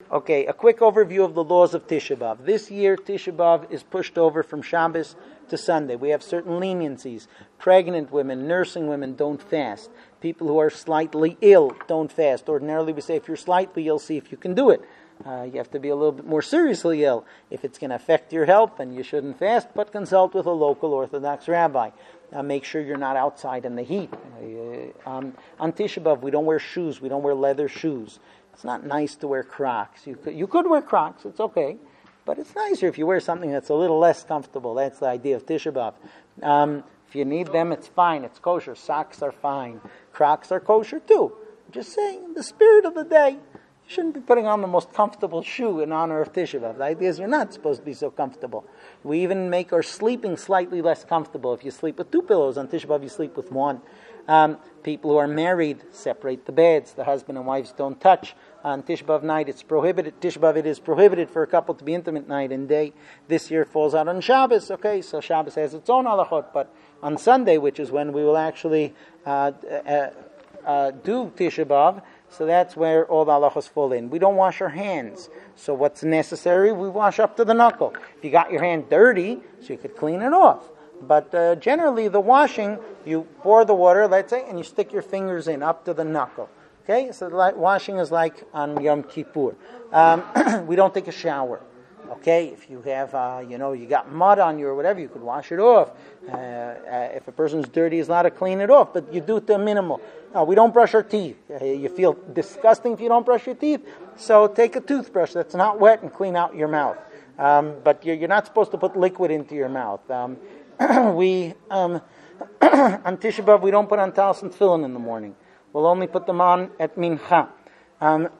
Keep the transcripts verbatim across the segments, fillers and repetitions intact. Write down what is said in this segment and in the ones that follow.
Okay, a quick overview of the laws of Tisha B'Av. This year, Tisha B'Av is pushed over from Shabbos to Sunday. We have certain leniencies. Pregnant women, nursing women don't fast. People who are slightly ill don't fast. Ordinarily, we say if you're slightly ill, see if you can do it. Uh, you have to be a little bit more seriously ill. If it's going to affect your health, then you shouldn't fast, but consult with a local Orthodox rabbi. Uh, make sure you're not outside in the heat. Uh, um, on Tisha B'Av, we don't wear shoes. We don't wear leather shoes. It's not nice to wear Crocs. You could, you could wear Crocs. It's okay. But it's nicer if you wear something that's a little less comfortable. That's the idea of Tisha B'Av. Um, if you need them, it's fine. It's kosher. Socks are fine. Crocs are kosher too. Just saying, in the spirit of the day, you shouldn't be putting on the most comfortable shoe in honor of Tisha B'Av. The idea is you're not supposed to be so comfortable. We even make our sleeping slightly less comfortable. If you sleep with two pillows, on Tisha B'Av you sleep with one. Um, people who are married separate the beds. The husband and wives don't touch. On Tisha B'Av night, it's prohibited. Tisha B'Av, it is prohibited for a couple to be intimate night and day. This year it falls out on Shabbos. Okay, so Shabbos has its own halachot, but on Sunday, which is when we will actually uh, uh, uh, do Tisha B'Av, so that's where all the halachos fall in. We don't wash our hands. So what's necessary? We wash up to the knuckle. If you got your hand dirty, so you could clean it off. But uh, generally, the washing, you pour the water, let's say, and you stick your fingers in up to the knuckle. Okay, so the washing is like on Yom Kippur. Um, we don't take a shower. Okay, if you have, uh, you know, you got mud on you or whatever, you could wash it off. Uh, uh, if a person's dirty, it's allowed to clean it off, but you do it to a minimal. No, we don't brush our teeth. Uh, you feel disgusting if you don't brush your teeth, so take a toothbrush that's not wet and clean out your mouth. Um, but you're, you're not supposed to put liquid into your mouth. Um, we um, on Tisha B'Av, we don't put on talis and tefillin in the morning. We'll only put them on at mincha. Um,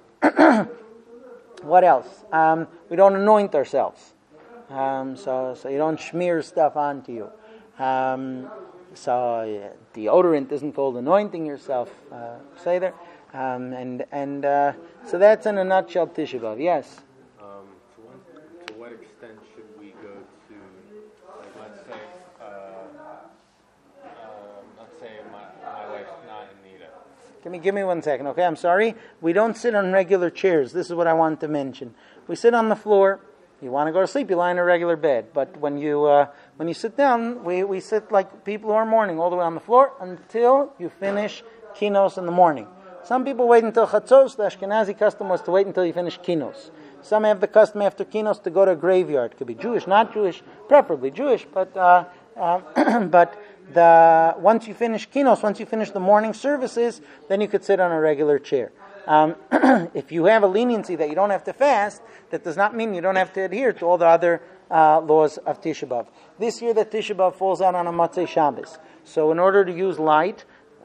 what else? Um, we don't anoint ourselves. Um, so, so you don't smear stuff onto you. Um, so uh, deodorant isn't called anointing yourself. Uh, say there. Um, and and uh, so that's in a nutshell Tisha B'Av. Yes. Um, to, what, to what extent should we go to, like, let's say, uh, uh, let's say my, my wife's not in need of. Give me, give me one second, okay? I'm sorry. We don't sit on regular chairs. This is what I wanted to mention. We sit on the floor. You want to go to sleep, you lie in a regular bed. But when you uh, when you sit down, we, we sit like people who are mourning, all the way on the floor until you finish kinos in the morning. Some people wait until chatzos. The Ashkenazi custom was to wait until you finish kinos. Some have the custom after kinos to go to a graveyard. Could be Jewish, not Jewish, preferably Jewish, but uh, uh, but. The once you finish kinos, once you finish the morning services, then you could sit on a regular chair. Um, if you have a leniency that you don't have to fast, that does not mean you don't have to adhere to all the other uh, laws of Tisha B'Av. This year, the Tisha B'Av falls out on a Motzei Shabbos. So in order to use light,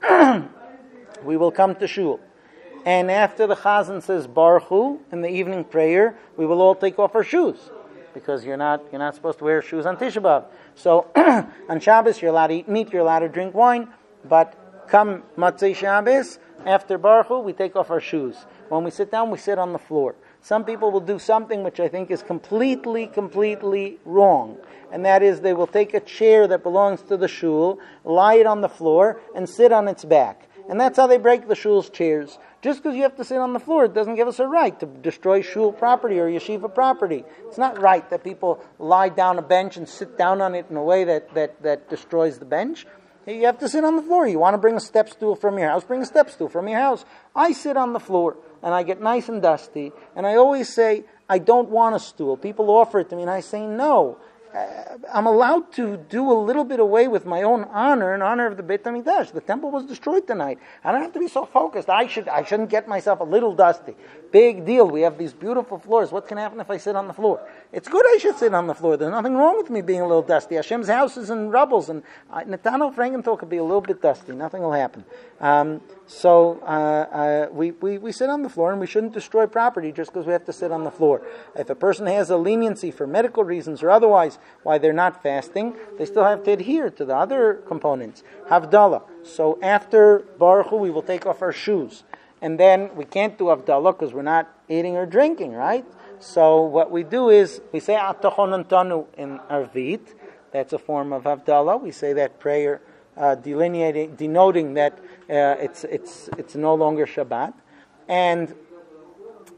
we will come to shul. And after the Chazan says Baruch Hu in the evening prayer, we will all take off our shoes. Because you're not you're not supposed to wear shoes on Tisha B'Av. So on Shabbos you're allowed to eat meat, you're allowed to drink wine, but come Motzei Shabbos, after Baruch Hu, we take off our shoes. When we sit down, we sit on the floor. Some people will do something which I think is completely, completely wrong. And that is they will take a chair that belongs to the shul, lie it on the floor, and sit on its back. And that's how they break the shul's chairs. Just because you have to sit on the floor, it doesn't give us a right to destroy shul property or yeshiva property. It's not right that people lie down a bench and sit down on it in a way that, that, that destroys the bench. You have to sit on the floor. You want to bring a step stool from your house, bring a step stool from your house. I sit on the floor, and I get nice and dusty, and I always say, I don't want a stool. People offer it to me, and I say, no. Uh, I'm allowed to do a little bit away with my own honor in honor of the Beit HaMikdash. The temple was destroyed tonight. I don't have to be so focused. I should I shouldn't get myself a little dusty. Big deal. We have these beautiful floors. What can happen if I sit on the floor? It's good I should sit on the floor. There's nothing wrong with me being a little dusty. Hashem's house is in rubbles, and uh, Netano Frankenthal could be a little bit dusty. Nothing will happen. Um, so uh, uh, we, we, we sit on the floor, and we shouldn't destroy property just because we have to sit on the floor. If a person has a leniency for medical reasons or otherwise, why they're not fasting, they still have to adhere to the other components. Havdalah. So after Baruch Hu, we will take off our shoes. And then we can't do Havdalah because we're not eating or drinking, right? So what we do is, we say Atachonantanu in Arvit. That's a form of Havdalah. We say that prayer uh, delineating, denoting that uh, it's it's it's no longer Shabbat. And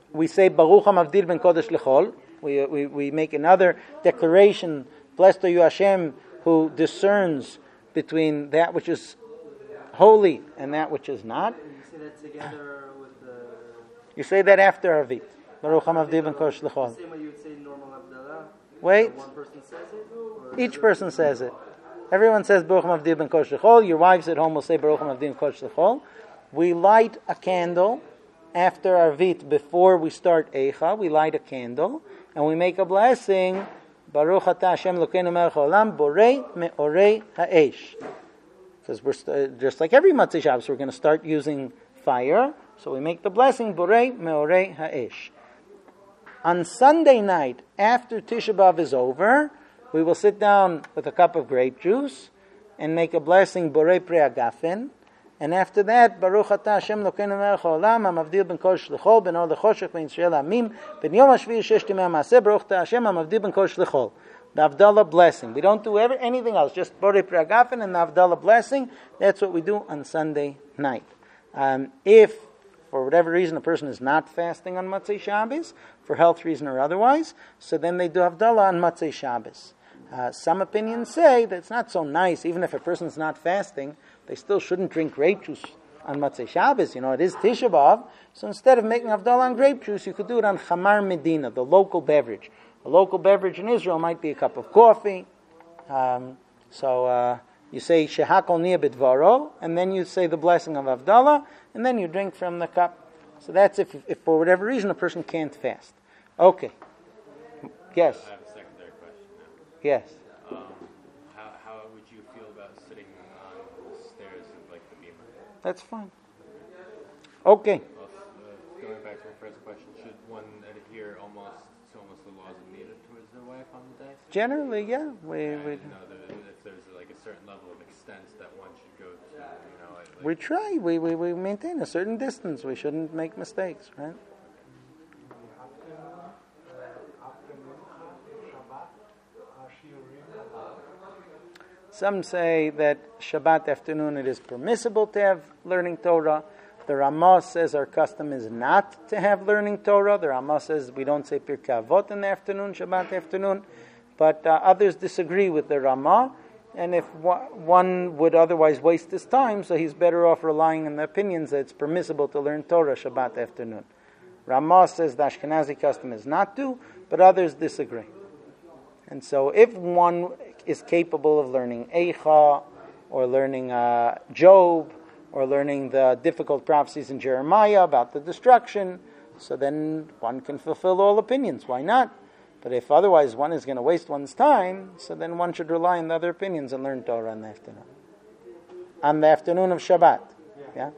we say Baruch HaMavdil ben Kodesh Lechol. We, we we make another declaration. Blessed are you, Hashem, who discerns between that which is holy and that which is not. And you say that together with the... You say that after Arvit. Baruch HaMavdil ben Kodesh Lechol. The same way you would say normal Havdalah? Wait. One person says it? Or Each person says it. Everyone says Baruch HaMavdil ben Kodesh Lechol. Your wives at home will say Baruch HaMavdil ben Kodesh Lechol. We light a candle after Arvit, before we start Eicha. We light a candle and we make a blessing. Baruch Atah Hashem Elokeinu Melech Haolam Borei Me'orei Ha'esh. Because we're st- just like every Matzah Shabbos, we're going to start using fire. So we make the blessing Borei Me'orei Ha'esh. On Sunday night, after Tisha B'Av is over, we will sit down with a cup of grape juice and make a blessing Borei Pri Agafen. And after that, Baruch Atah Hashem Elokeinu Melech Haolam HaMavdil ben Kodesh Lechol Ben Or Lechoshech Ben Yisrael Amim Ben Yom HaShvi'i Shesh Timei HaMaaseh Baruch Atah Hashem HaMavdil ben Kodesh Lechol. The Havdalah blessing. We don't do ever anything else. Just Borei Pri Agafen and the Havdalah blessing. That's what we do on Sunday night. Um, if, for whatever reason, a person is not fasting on Matzei Shabbos, for health reason or otherwise, so then they do Havdalah on Matzei Shabbos. Uh, some opinions say that it's not so nice, even if a person's not fasting, they still shouldn't drink grape juice on Matzei Shabbos. You know, it is Tisha B'Av, so instead of making Havdalah on grape juice, you could do it on Chamar Medina, the local beverage. A local beverage in Israel might be a cup of coffee. Um, so uh, you say Shehakol Nia B'Dvaro, and then you say the blessing of Havdalah, and then you drink from the cup. So that's if, if for whatever reason a person can't fast. Okay. Yes. I have a secondary question now. Yes. Um, how, how would you feel about sitting on the stairs of like the bima? That's fine. Okay. Well, uh, going back to my first question, should one adhere almost to almost the laws of Nida towards their wife on the day? Generally, yeah. We And, we you know, the, if there's like a certain level of extent that one should go to, you know, like, we try. We, we we maintain a certain distance. We shouldn't make mistakes, right? Some say that Shabbat afternoon it is permissible to have learning Torah. The Ramah says our custom is not to have learning Torah. The Ramah says we don't say Pirkei Avot in the afternoon, Shabbat afternoon. But uh, others disagree with the Ramah. And if one would otherwise waste his time, so he's better off relying on the opinions that it's permissible to learn Torah Shabbat afternoon. Ramah says the Ashkenazi custom is not to, but others disagree. And so if one is capable of learning Eicha, or learning uh, Job, or learning the difficult prophecies in Jeremiah about the destruction, so then one can fulfill all opinions. Why not? But if otherwise one is going to waste one's time, so then one should rely on the other opinions and learn Torah in the afternoon. On the afternoon of Shabbat. Yeah?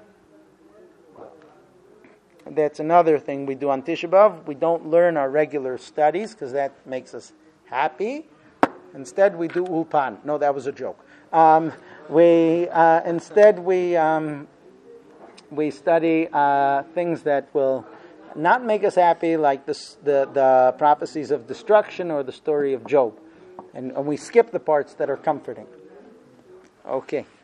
That's another thing we do on Tisha B'Av. We don't learn our regular studies because that makes us happy. Instead, we do Ulpan. No, that was a joke. Um, we uh, instead we um, we study uh, things that will not make us happy, like this, the the prophecies of destruction or the story of Job, and, and we skip the parts that are comforting. Okay.